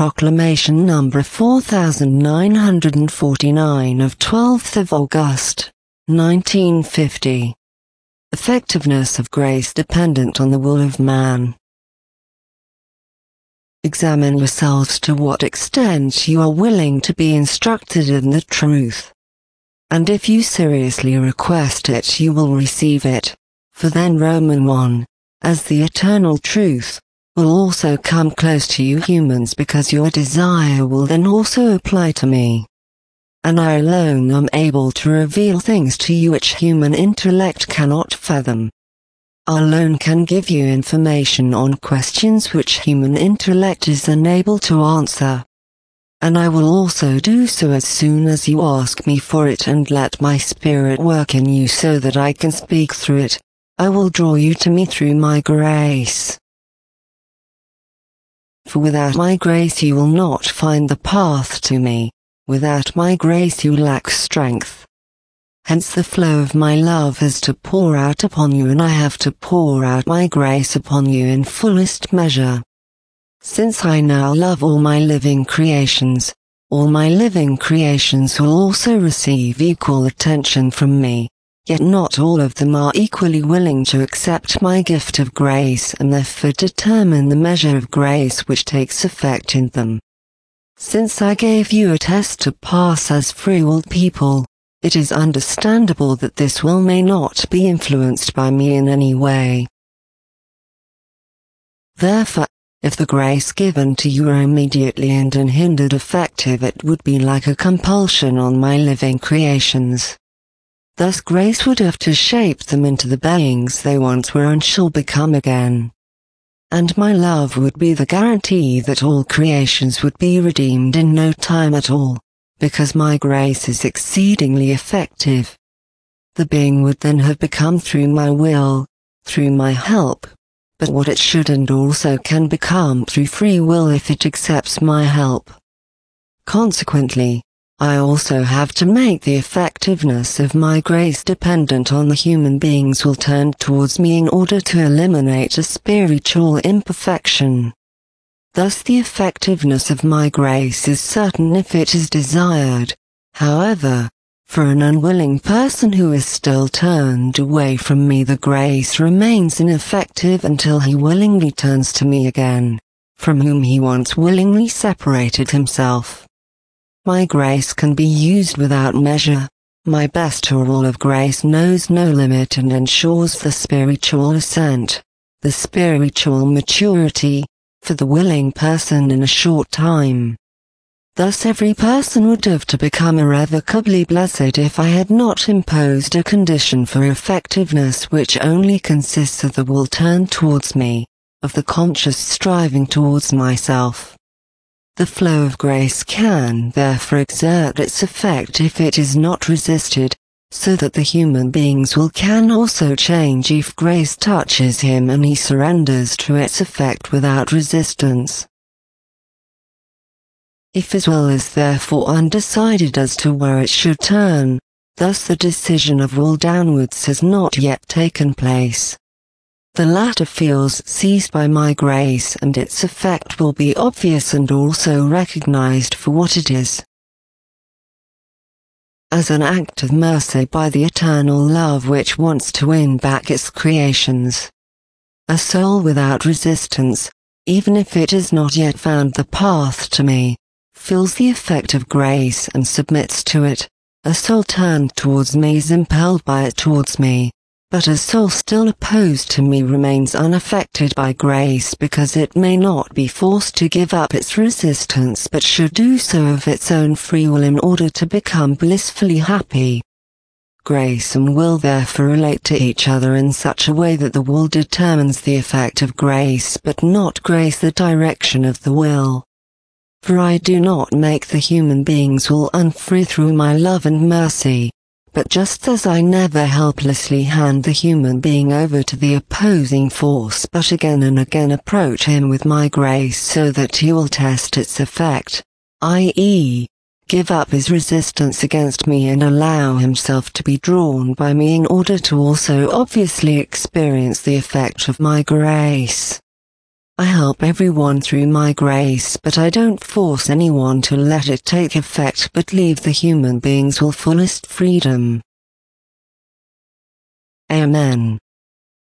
Proclamation number 4949 of 12th of August, 1950. Effectiveness of grace dependent on the will of man. Examine yourselves to what extent you are willing to be instructed in the truth. And if you seriously request it, you will receive it, for then Roman 1, as the eternal truth, will also come close to you humans, because your desire will then also apply to me. And I alone am able to reveal things to you which human intellect cannot fathom. I alone can give you information on questions which human intellect is unable to answer. And I will also do so as soon as you ask me for it, and let my spirit work in you so that I can speak through it. I will draw you to me through my grace. For without my grace you will not find the path to me. Without my grace you lack strength. Hence the flow of my love is to pour out upon you, and I have to pour out my grace upon you in fullest measure. Since I now love all my living creations, all my living creations will also receive equal attention from me. Yet not all of them are equally willing to accept my gift of grace, and therefore determine the measure of grace which takes effect in them. Since I gave you a test to pass as free-willed people, it is understandable that this will may not be influenced by me in any way. Therefore, if the grace given to you are immediately and unhindered effective, it would be like a compulsion on my living creations. Thus grace would have to shape them into the beings they once were and shall become again. And my love would be the guarantee that all creations would be redeemed in no time at all, because my grace is exceedingly effective. The being would then have become through my will, through my help, but what it should and also can become through free will if it accepts my help. Consequently, I also have to make the effectiveness of my grace dependent on the human beings will turn towards me in order to eliminate a spiritual imperfection. Thus the effectiveness of my grace is certain if it is desired. However, for an unwilling person who is still turned away from me, the grace remains ineffective until he willingly turns to me again, from whom he once willingly separated himself. My grace can be used without measure. My bestowal of grace knows no limit and ensures the spiritual ascent, the spiritual maturity, for the willing person in a short time. Thus every person would have to become irrevocably blessed if I had not imposed a condition for effectiveness which only consists of the will turned towards me, of the conscious striving towards myself. The flow of grace can therefore exert its effect if it is not resisted, so that the human being's will can also change if grace touches him and he surrenders to its effect without resistance. If his will is therefore undecided as to where it should turn, thus the decision of will downwards has not yet taken place. The latter feels seized by my grace, and its effect will be obvious and also recognized for what it is. As an act of mercy by the eternal love which wants to win back its creations. A soul without resistance, even if it has not yet found the path to me, feels the effect of grace and submits to it. A soul turned towards me is impelled by it towards me. But a soul still opposed to me remains unaffected by grace, because it may not be forced to give up its resistance but should do so of its own free will in order to become blissfully happy. Grace and will therefore relate to each other in such a way that the will determines the effect of grace but not grace the direction of the will. For I do not make the human being's will unfree through my love and mercy. But just as I never helplessly hand the human being over to the opposing force but again and again approach him with my grace so that he will test its effect, i.e., give up his resistance against me and allow himself to be drawn by me in order to also obviously experience the effect of my grace. I help everyone through my grace, but I don't force anyone to let it take effect, but leave the human beings with fullest freedom. Amen.